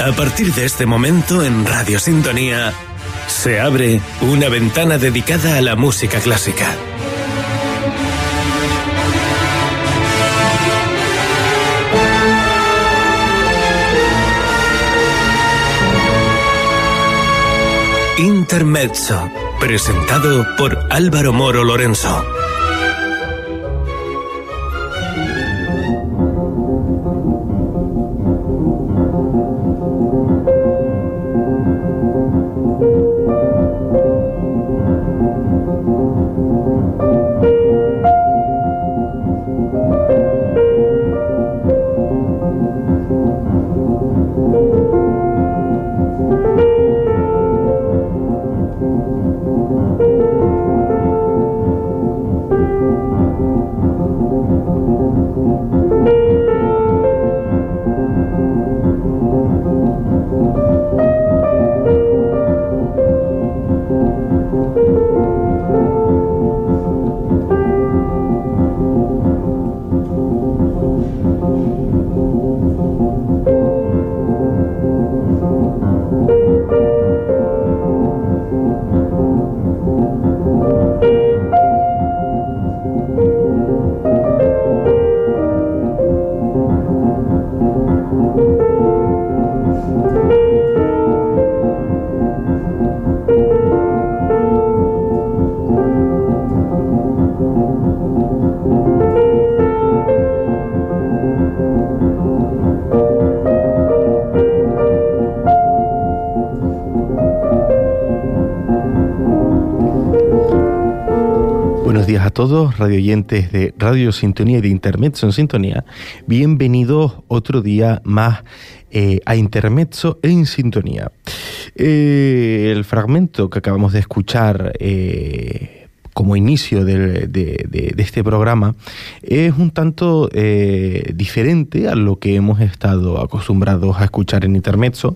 A partir de este momento en Radio Sintonía se abre una ventana dedicada a la música clásica. Intermezzo, presentado por Álvaro Moro Lorenzo. Todos radioyentes de Radio Sintonía y de Intermezzo en Sintonía, bienvenidos otro día más a Intermezzo en Sintonía. El fragmento que acabamos de escuchar como inicio de este programa es un tanto diferente a lo que hemos estado acostumbrados a escuchar en Intermezzo,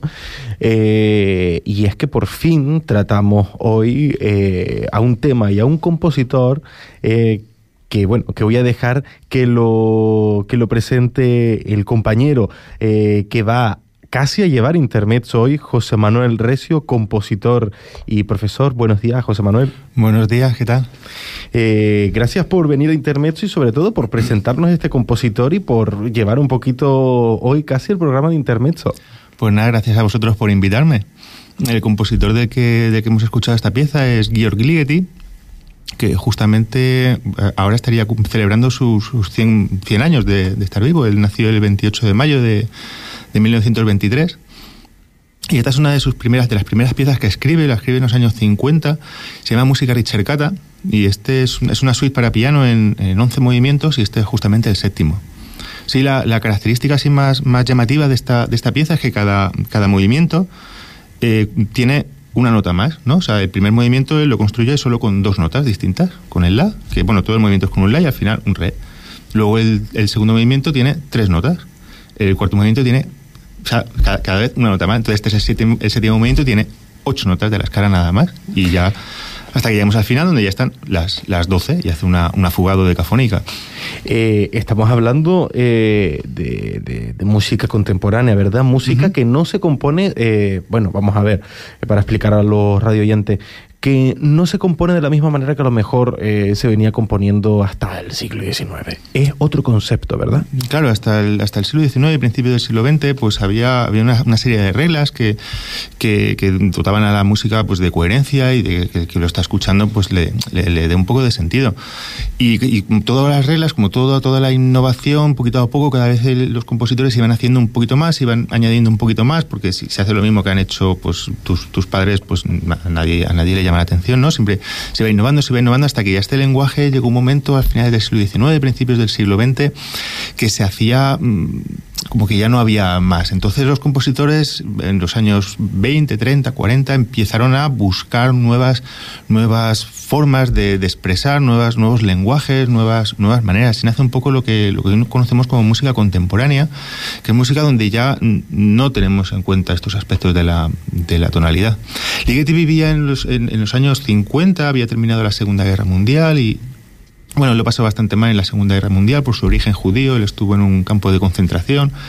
y es que por fin tratamos hoy a un tema y a un compositor que voy a dejar que lo presente el compañero que va casi a llevar Intermezzo hoy, José Manuel Recio, compositor y profesor. Buenos días, José Manuel. Buenos días, ¿qué tal? Gracias por venir a Intermezzo y sobre todo por presentarnos este compositor y por llevar un poquito hoy casi el programa de Intermezzo. Pues nada, gracias a vosotros por invitarme. El compositor de que hemos escuchado esta pieza es György Ligeti, que justamente ahora estaría celebrando sus 100 años de estar vivo. Él nació el 28 de mayo de 1923, y esta es una de las primeras piezas que escribe, la escribe en los años 50, se llama Música Ricercata, y este es una suite para piano en 11 movimientos, y este es justamente el séptimo. Sí, la característica así más llamativa de esta pieza es que cada movimiento tiene una nota más, ¿no? O sea, el primer movimiento él lo construye solo con 2 notas distintas, con el La, que bueno, todo el movimiento es con un La y al final un Re. Luego el segundo movimiento tiene 3 notas, el cuarto movimiento tiene, o sea, cada vez una nota más. Entonces este es el séptimo movimiento, tiene 8 notas de la escala nada más, y ya hasta que llegamos al final, donde ya están las 12 y hace una fuga dodecafónica. Estamos hablando de música contemporánea, ¿verdad? Música que no se compone, vamos a ver, para explicar a los radioyentes, que no se compone de la misma manera que a lo mejor se venía componiendo hasta el siglo XIX. Es otro concepto, ¿verdad? Claro, hasta el siglo XIX y principios del siglo XX, pues había una serie de reglas que dotaban a la música pues de coherencia y de que lo está escuchando pues le dé un poco de sentido. Y todas las reglas, como toda la innovación, poquito a poco, cada vez los compositores iban haciendo un poquito más, iban añadiendo un poquito más, porque si se hace lo mismo que han hecho pues tus padres, pues a nadie le llama la atención, ¿no? Siempre se va innovando hasta que ya este lenguaje llegó un momento al final del siglo XIX, principios del siglo XX, que se hacía como que ya no había más. Entonces los compositores en los años 20, 30, 40 empezaron a buscar nuevas formas de expresar, nuevos lenguajes, nuevas maneras. Y nace un poco lo que hoy conocemos como música contemporánea, que es música donde ya no tenemos en cuenta estos aspectos de la tonalidad. Ligeti vivía en los años 50, había terminado la Segunda Guerra Mundial y bueno, lo pasó bastante mal en la Segunda Guerra Mundial por su origen judío. Él estuvo en un campo de concentración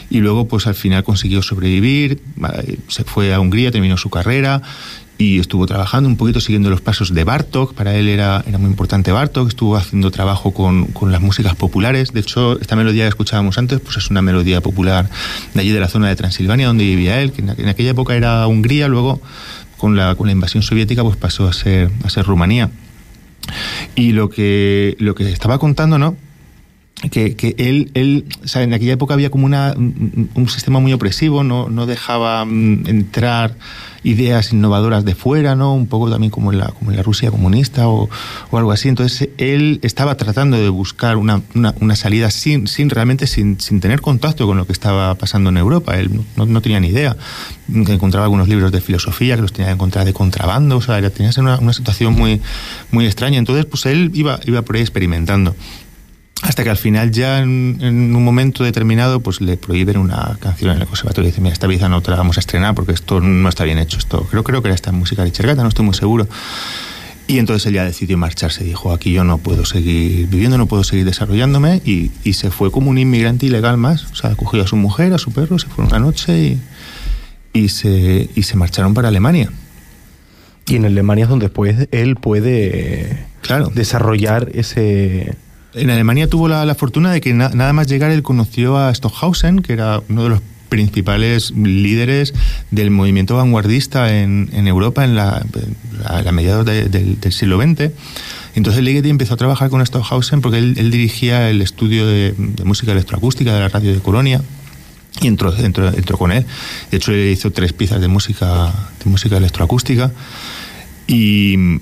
y luego pues al final consiguió sobrevivir, se fue a Hungría, terminó su carrera y estuvo trabajando un poquito siguiendo los pasos de Bartók. Para él era muy importante Bartók, estuvo haciendo trabajo con las músicas populares. De hecho, esta melodía que escuchábamos antes pues es una melodía popular de allí de la zona de Transilvania donde vivía él, que en aquella época era Hungría, luego con la invasión soviética pues pasó a ser Rumanía. Y lo que estaba contando, ¿no?, que él o sea, en aquella época había como un sistema muy opresivo, no dejaba entrar ideas innovadoras de fuera, ¿no?, un poco también como en la Rusia comunista o algo así. Entonces él estaba tratando de buscar una salida sin tener contacto con lo que estaba pasando en Europa. Él no tenía ni idea. Encontraba algunos libros de filosofía que los tenía que encontrar de contrabando, o sea, tenía una situación muy, muy extraña. Entonces pues él iba por ahí experimentando. Hasta que al final ya en un momento determinado pues le prohíben una canción en el conservatorio y dice, mira, esta pieza no te la vamos a estrenar porque esto no está bien hecho, esto creo que era esta música de Ricercata, no estoy muy seguro. Y entonces él ya decidió marcharse, dijo, aquí yo no puedo seguir viviendo, no puedo seguir desarrollándome, y se fue como un inmigrante ilegal más. O sea, cogió a su mujer, a su perro, se fueron una noche y se marcharon para Alemania. Y en Alemania es donde después él puede, claro, desarrollar ese... En Alemania tuvo la fortuna de que nada más llegar él conoció a Stockhausen, que era uno de los principales líderes del movimiento vanguardista en Europa a mediados del siglo XX. Entonces Ligeti empezó a trabajar con Stockhausen porque él dirigía el estudio de música electroacústica de la radio de Colonia y entró con él. De hecho, él hizo 3 piezas de música electroacústica y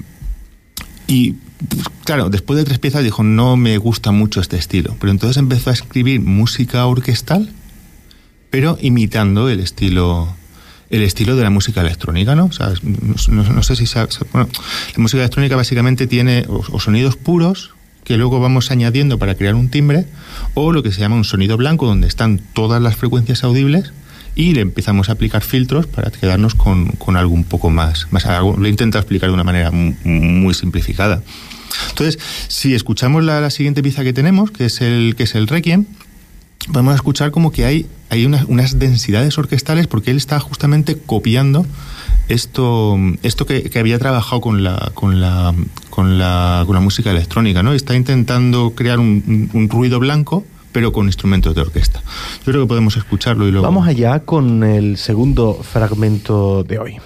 claro, después de 3 piezas dijo, no me gusta mucho este estilo. Pero entonces empezó a escribir música orquestal, pero imitando el estilo de la música electrónica, ¿no? O sea, no sé si bueno, la música electrónica básicamente tiene o sonidos puros que luego vamos añadiendo para crear un timbre, o lo que se llama un sonido blanco, donde están todas las frecuencias audibles y le empezamos a aplicar filtros para quedarnos con algo un poco más algo. Lo he intentado explicar de una manera muy simplificada. Entonces, si escuchamos la siguiente pieza que tenemos, que es el Requiem, vamos a escuchar como que hay unas densidades orquestales, porque él está justamente copiando esto que había trabajado con la música electrónica, ¿no? Está intentando crear un ruido blanco, pero con instrumentos de orquesta. Yo creo que podemos escucharlo y luego... Vamos allá con el segundo fragmento de hoy.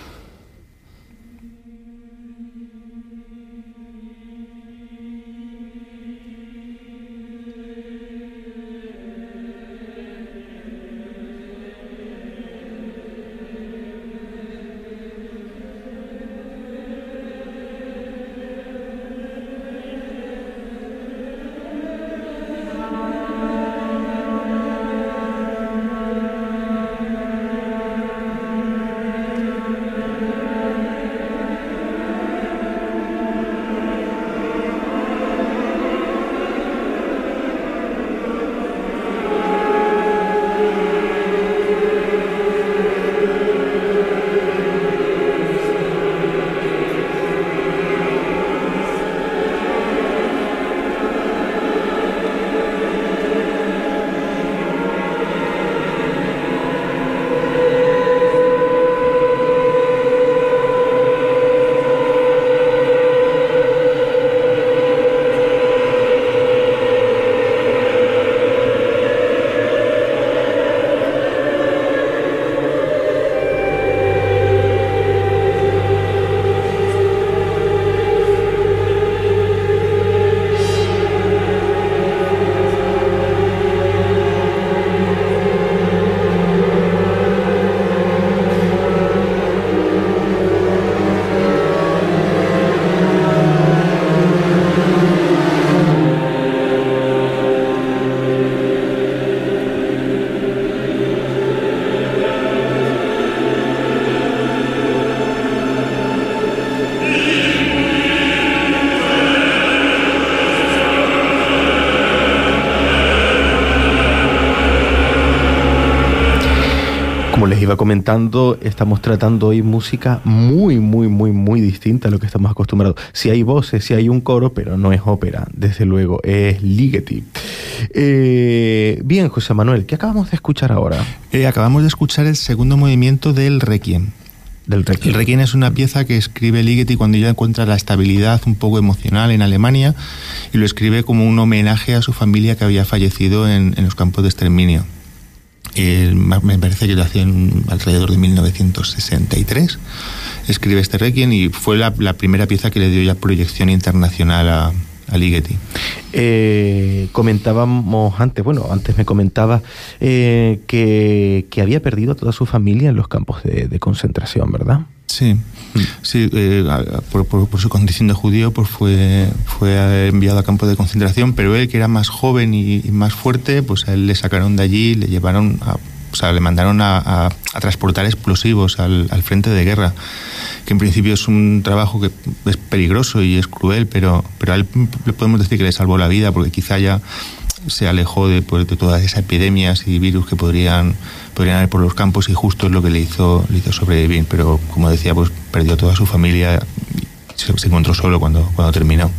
Como les iba comentando, estamos tratando hoy música muy distinta a lo que estamos acostumbrados. Sí hay voces, sí hay un coro, pero no es ópera, desde luego, es Ligeti. Bien, José Manuel, ¿qué acabamos de escuchar ahora? Acabamos de escuchar el segundo movimiento del Requiem. El Requiem es una pieza que escribe Ligeti cuando ya encuentra la estabilidad un poco emocional en Alemania, y lo escribe como un homenaje a su familia que había fallecido en los campos de exterminio. Me parece que lo hacía alrededor de 1963. Escribe este Requiem y fue la primera pieza que le dio ya proyección internacional a Ligeti. Comentábamos antes me comentaba que había perdido a toda su familia en los campos de concentración, ¿verdad? Sí, por su condición de judío, pues fue enviado a campos de concentración, pero él, que era más joven y más fuerte, pues a él le sacaron de allí, le mandaron a transportar explosivos al frente de guerra, que en principio es un trabajo que es peligroso y es cruel, pero a él le podemos decir que le salvó la vida, porque quizá ya se alejó de todas esas epidemias y virus que podrían haber por los campos, y justo es lo que le hizo sobrevivir. Pero, como decía, pues perdió toda su familia, se encontró solo cuando terminó.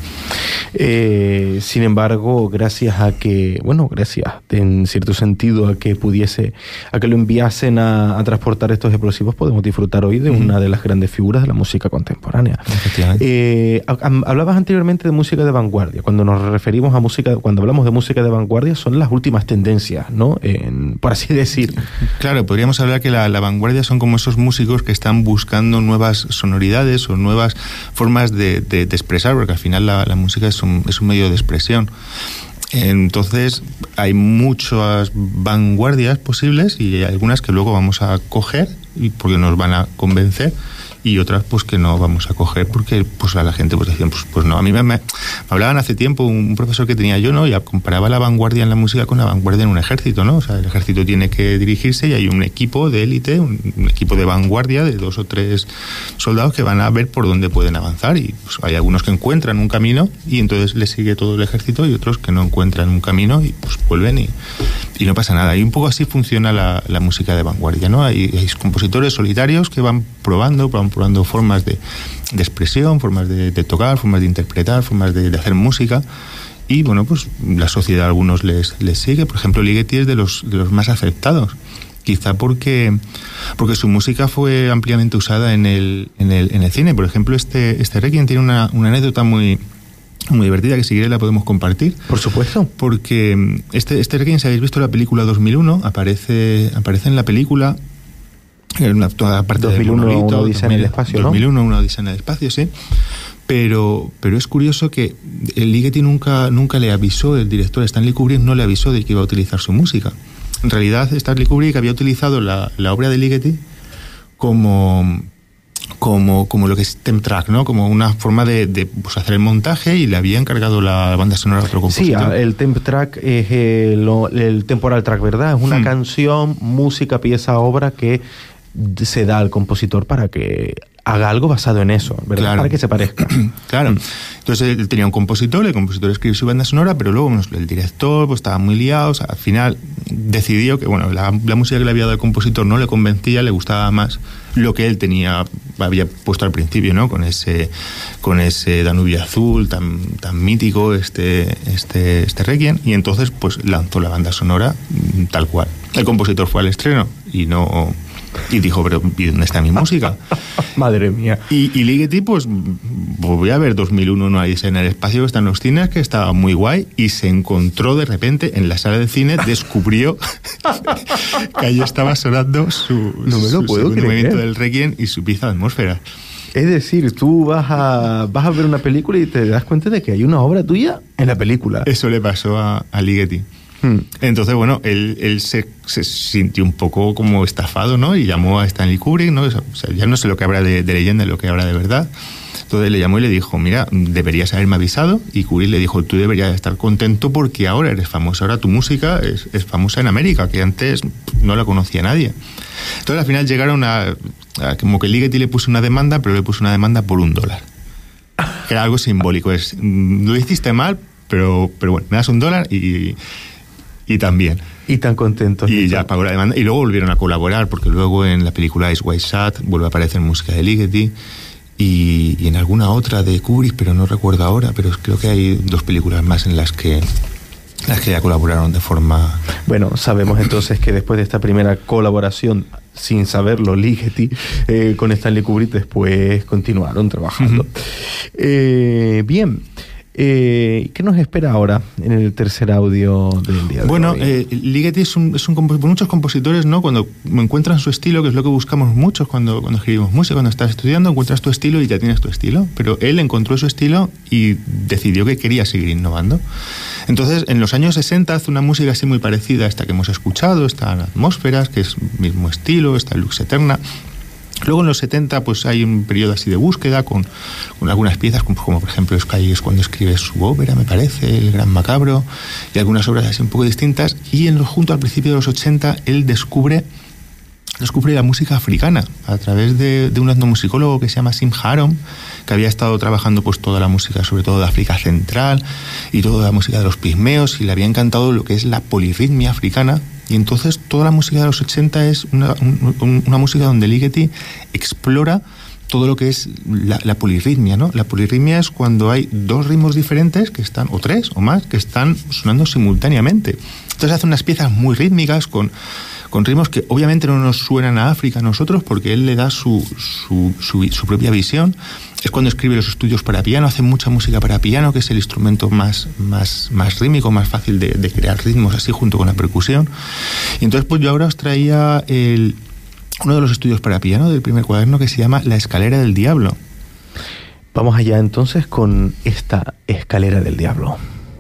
Sin embargo, gracias en cierto sentido a que lo enviasen a transportar estos explosivos, podemos disfrutar hoy de una de las grandes figuras de la música contemporánea. Hablabas anteriormente de música de vanguardia. Cuando hablamos de música de vanguardia, son las últimas tendencias, ¿no? Por así decir. Claro, podríamos hablar que la vanguardia son como esos músicos que están buscando nuevas sonoridades o nuevas formas de expresar, porque al final la música es un medio de expresión. Entonces hay muchas vanguardias posibles, y hay algunas que luego vamos a coger porque nos van a convencer, y otras pues que no vamos a coger porque pues a la gente pues decían pues no. A mí me hablaban hace tiempo un profesor que tenía yo, ¿no? Y comparaba la vanguardia en la música con la vanguardia en un ejército, ¿no? O sea, el ejército tiene que dirigirse y hay un equipo de élite, un equipo de vanguardia de 2 o 3 soldados que van a ver por dónde pueden avanzar, y pues hay algunos que encuentran un camino y entonces les sigue todo el ejército, y otros que no encuentran un camino y pues vuelven y no pasa nada. Y un poco así funciona la música de vanguardia, ¿no? Hay compositores solitarios que van probando formas de expresión, formas de tocar, formas de interpretar, formas de hacer música, y bueno, pues la sociedad a algunos les sigue. Por ejemplo, Ligeti es de los más aceptados, quizá porque su música fue ampliamente usada en el cine. Por ejemplo, este Requiem tiene una anécdota muy divertida que si quieres la podemos compartir. Por supuesto. Porque este Requiem, si habéis visto la película 2001, aparece en la película toda parte 2001, del monolito, una odisea en el espacio, 2001, una odisea en el espacio, sí. Pero es curioso que el Ligeti nunca le avisó, el director Stanley Kubrick no le avisó de que iba a utilizar su música. En realidad, Stanley Kubrick había utilizado la obra de Ligeti como lo que es temp track, ¿no? Como una forma de hacer el montaje, y le había encargado la banda sonora a otro compositor. Sí, el temp track es el temporal track, ¿verdad? Es una canción, música, pieza, obra que se da al compositor para que haga algo basado en eso, ¿verdad? Claro. Para que se parezca. Claro. Entonces él tenía un compositor, el compositor escribió su banda sonora, pero luego el director pues estaba muy liado. O sea, al final decidió que la música que le había dado el compositor no le convencía, le gustaba más lo que él había puesto al principio, ¿no? Con ese Danubio azul tan mítico, este Requiem, y entonces pues lanzó la banda sonora tal cual. El compositor fue al estreno y dijo, pero ¿y dónde está mi música? Madre mía. Y Ligeti, pues voy a ver 2001, una odisea en el espacio, que está en los cines, que estaba muy guay, y se encontró de repente en la sala de cine, descubrió que allí estaba sonando su movimiento del Requiem y su pieza de atmósfera. Es decir, tú vas a ver una película y te das cuenta de que hay una obra tuya en la película. Eso le pasó a Ligeti. Entonces, bueno, él se sintió un poco como estafado, ¿no? Y llamó a Stanley Kubrick, ¿no? O sea, ya no sé lo que habrá de leyenda y lo que habrá de verdad. Entonces le llamó y le dijo, mira, deberías haberme avisado. Y Kubrick le dijo, tú deberías estar contento porque ahora eres famoso, ahora tu música es famosa en América, que antes no la conocía nadie. Entonces al final llegaron a como que Ligeti le puso una demanda, pero le puso una demanda por $1. Que era algo simbólico. Lo hiciste mal, pero bueno, me das $1 y también. Y tan contentos. Y ya pagó la demanda. Y luego volvieron a colaborar, porque luego en la película Ice White Shut vuelve a aparecer música de Ligeti. Y en alguna otra de Kubrick, pero no recuerdo ahora, pero creo que hay 2 películas más en las que ya colaboraron de forma... Bueno, sabemos entonces que después de esta primera colaboración, sin saberlo, Ligeti con Stanley Kubrick, después continuaron trabajando. Bien. ¿Qué nos espera ahora en el tercer audio del día de bueno, hoy? Ligeti es un muchos compositores, ¿no? Cuando encuentran su estilo, que es lo que buscamos muchos cuando escribimos música, cuando estás estudiando, encuentras tu estilo y ya tienes tu estilo. Pero él encontró su estilo y decidió que quería seguir innovando. Entonces, en los años 60 hace una música así muy parecida a esta que hemos escuchado, está Atmósferas, que es el mismo estilo, está Lux Eterna. Luego en los 70 pues hay un periodo así de búsqueda con algunas piezas como por ejemplo Sky es cuando escribe su ópera, me parece, El Gran Macabro, y algunas obras así un poco distintas, y junto al principio de los 80 él descubre la música africana a través de un etnomusicólogo que se llama Sim Harom, que había estado trabajando pues toda la música sobre todo de África Central y toda la música de los pigmeos, y le había encantado lo que es la polirritmia africana. Y entonces toda la música de los 80 es una música donde Ligeti explora todo lo que es la polirritmia, ¿no? La polirritmia es cuando hay 2 ritmos diferentes que están, o 3 o más, que están sonando simultáneamente. Entonces hace unas piezas muy rítmicas con ritmos que obviamente no nos suenan a África a nosotros, porque él le da su propia visión. Es cuando escribe los estudios para piano, hace mucha música para piano, que es el instrumento más rítmico, más fácil de crear ritmos así junto con la percusión. Y entonces pues yo ahora os traía uno de los estudios para piano del primer cuaderno, que se llama La Escalera del Diablo. Vamos allá entonces con esta Escalera del Diablo.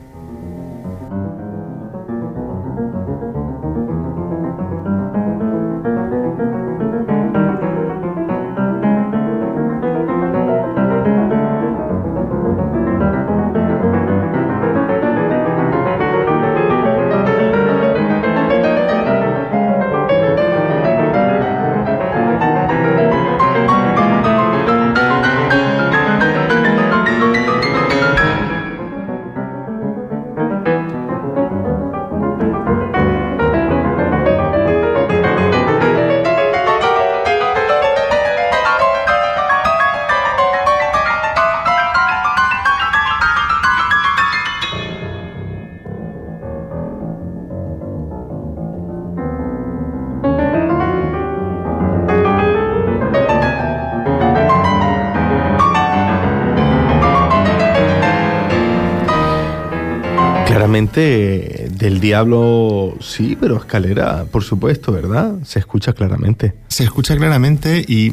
Claramente del diablo sí, pero Escalera, por supuesto, ¿verdad? Se escucha claramente. Se escucha claramente y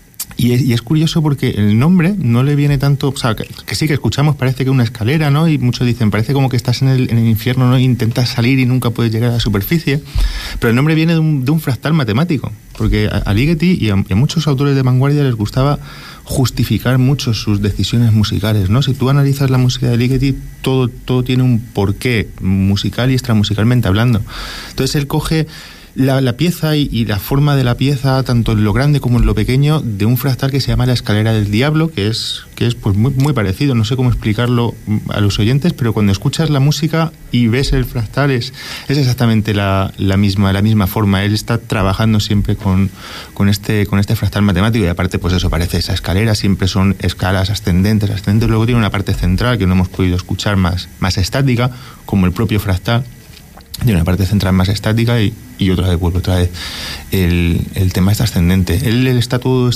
es curioso porque el nombre no le viene tanto, o sea, que sí que escuchamos, parece que una escalera, ¿no? Y muchos dicen, parece como que estás en el infierno, ¿no? E intentas salir y nunca puedes llegar a la superficie. Pero el nombre viene de un fractal matemático, porque a Ligeti y a muchos autores de vanguardia les gustaba justificar mucho sus decisiones musicales, ¿no? Si tú analizas la música de Ligeti, todo tiene un porqué musical y extramusicalmente hablando. Entonces él coge la pieza y la forma de la pieza, tanto en lo grande como en lo pequeño, de un fractal que se llama La Escalera del Diablo, que es pues muy, muy parecido. No sé cómo explicarlo a los oyentes, pero cuando escuchas la música y ves el fractal es exactamente la misma forma. Él está trabajando siempre con este fractal matemático, y aparte pues eso, parece esa escalera, siempre son escalas ascendentes. Luego tiene una parte central que no hemos podido escuchar, más estática, como el propio fractal. Tiene una parte central más estática y otra vez el tema está ascendente. Él está todos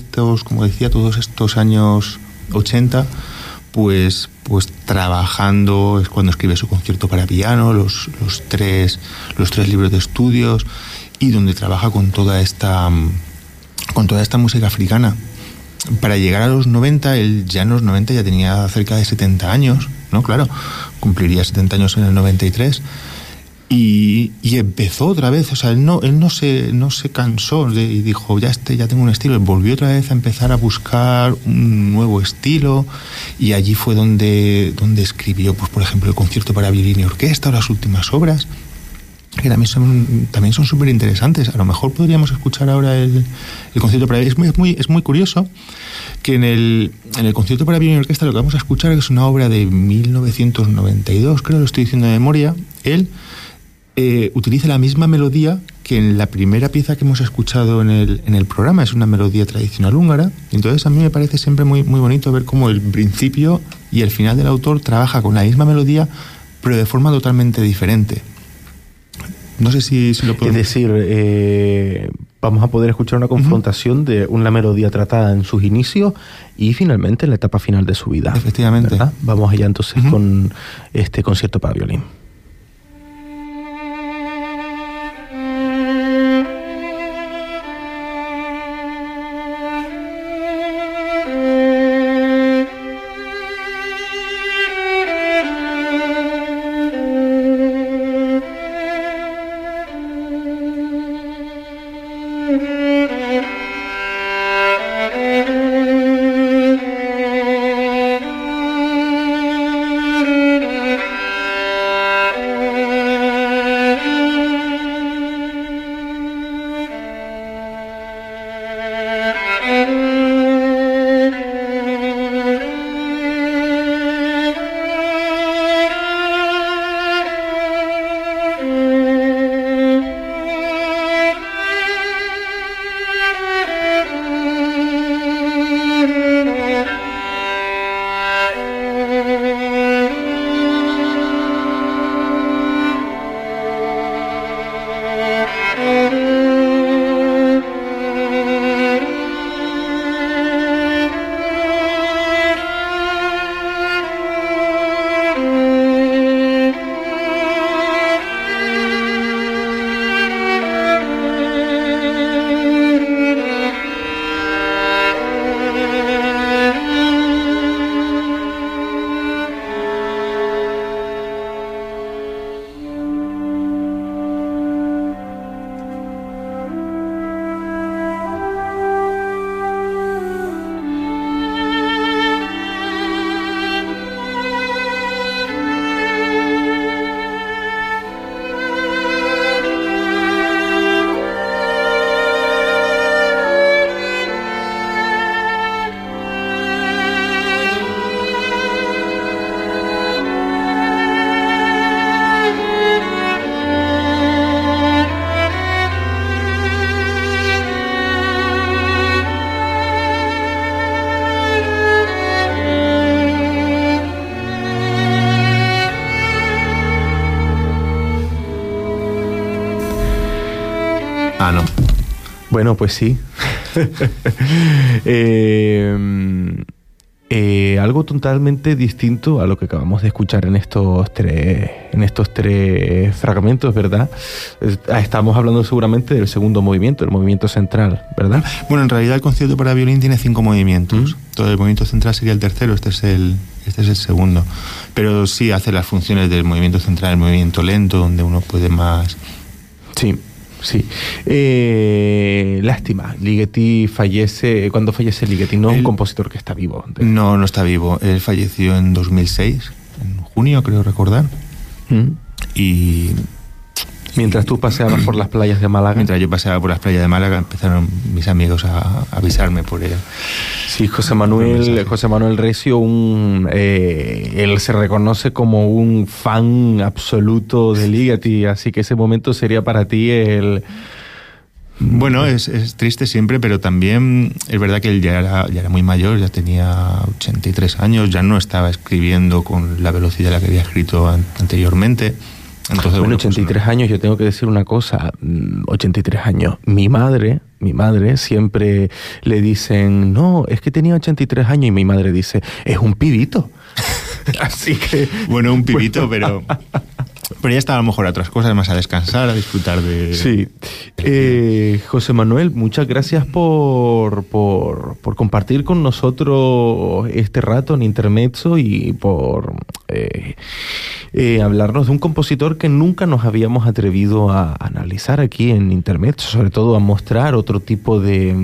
estos años 80 pues trabajando. Es cuando escribe su concierto para piano, los tres libros de estudios, y donde trabaja con toda esta música africana. Para llegar a los 90, él ya en los 90 ya tenía cerca de 70 años, ¿no? Claro, cumpliría 70 años en el 93. Y empezó otra vez, o sea, él no se cansó y dijo, ya tengo un estilo. Él volvió otra vez a empezar a buscar un nuevo estilo, y allí fue donde escribió, pues por ejemplo, el concierto para violín y orquesta, o las últimas obras, que también son súper interesantes. A lo mejor podríamos escuchar ahora el concierto para violín. Es muy curioso que en el concierto para violín y orquesta lo que vamos a escuchar es una obra de 1992, creo, lo estoy diciendo de memoria. Él utiliza la misma melodía que en la primera pieza que hemos escuchado en el programa. Es una melodía tradicional húngara. Entonces a mí me parece siempre muy, muy bonito ver cómo el principio y el final del autor trabaja con la misma melodía, pero de forma totalmente diferente. No sé si lo podemos... Es decir, vamos a poder escuchar una confrontación de una melodía tratada en sus inicios y finalmente en la etapa final de su vida. Efectivamente. ¿Verdad? Vamos allá entonces con este concierto para violín. Ah, no. Bueno, pues sí. Algo totalmente distinto a lo que acabamos de escuchar en estos tres fragmentos, ¿verdad? Estamos hablando seguramente del segundo movimiento, el movimiento central, ¿verdad? Bueno, en realidad el concierto para violín tiene 5 movimientos. Todo el movimiento central sería el tercero, este es el segundo. Pero sí hace las funciones del movimiento central, el movimiento lento, donde uno puede más... Sí. Sí. Lástima. Ligeti fallece. ¿Cuándo fallece Ligeti? No es un compositor que está vivo. No está vivo. Él falleció en 2006, en junio, creo recordar. Y... Mientras tú paseabas por las playas de Málaga. Mientras yo paseaba por las playas de Málaga, empezaron mis amigos a avisarme por él. Sí, José Manuel Recio, él se reconoce como un fan absoluto de Ligeti, así que ese momento sería para ti el... Bueno, es triste siempre, pero también es verdad que él ya era muy mayor, ya tenía 83 años, ya no estaba escribiendo con la velocidad a la que había escrito anteriormente. Entonces, bueno, 83 años, yo tengo que decir una cosa, 83 años. Mi madre siempre le dicen, no, es que tenía 83 años, y mi madre dice, es un pibito. Así que... Bueno, un pibito, pero ya está a lo mejor a otras cosas, más a descansar, a disfrutar de... Sí. José Manuel, muchas gracias por compartir con nosotros este rato en Intermezzo y por hablarnos de un compositor que nunca nos habíamos atrevido a analizar aquí en Intermezzo, sobre todo a mostrar otro tipo de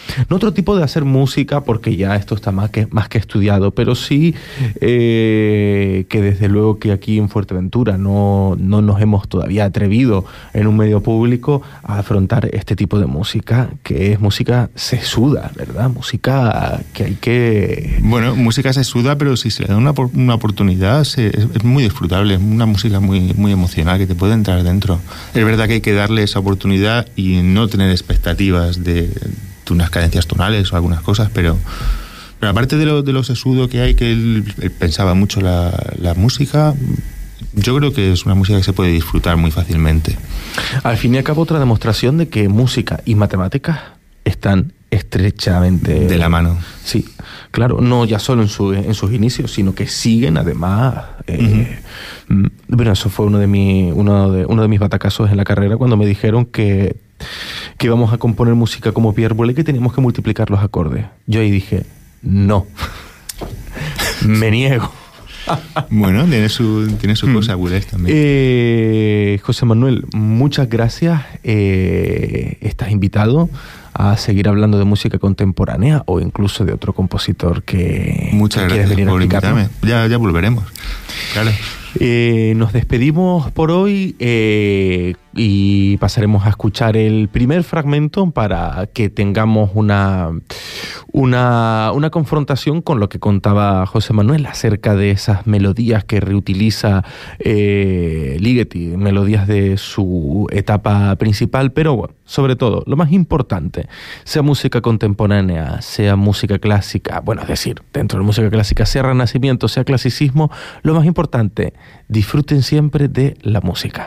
no otro tipo de hacer música, porque ya esto está más que estudiado, pero sí que desde luego que aquí en Fuerteventura no nos hemos todavía atrevido en un medio público a afrontar este tipo de música, que es música sesuda, ¿verdad? Música que hay que... Bueno, música sesuda, pero si se le da una oportunidad es muy disfrutable, es una música muy, muy emocional que te puede entrar dentro. Es verdad que hay que darle esa oportunidad y no tener expectativas de unas cadencias tonales o algunas cosas, pero aparte de lo sesudo que hay, que él pensaba mucho la música, yo creo que es una música que se puede disfrutar muy fácilmente. Al fin y al cabo, otra demostración de que música y matemáticas están estrechamente de la mano. Sí, claro, no ya solo en sus inicios, sino que siguen además. Bueno, eso fue uno de mis batacazos en la carrera, cuando me dijeron que íbamos a componer música como Pierre Boulez, que teníamos que multiplicar los acordes. Yo ahí dije, no, me niego. Bueno, tiene su cosa, Boulez también. José Manuel, muchas gracias. Estás invitado a seguir hablando de música contemporánea o incluso de otro compositor que muchas gracias venir por a invitarme. Ya volveremos. Claro. Nos despedimos por hoy y pasaremos a escuchar el primer fragmento para que tengamos una confrontación con lo que contaba José Manuel acerca de esas melodías que reutiliza Ligeti, melodías de su etapa principal, pero bueno, sobre todo, lo más importante, sea música contemporánea, sea música clásica, bueno, es decir, dentro de la música clásica, sea renacimiento, sea clasicismo, lo más importante, disfruten siempre de la música.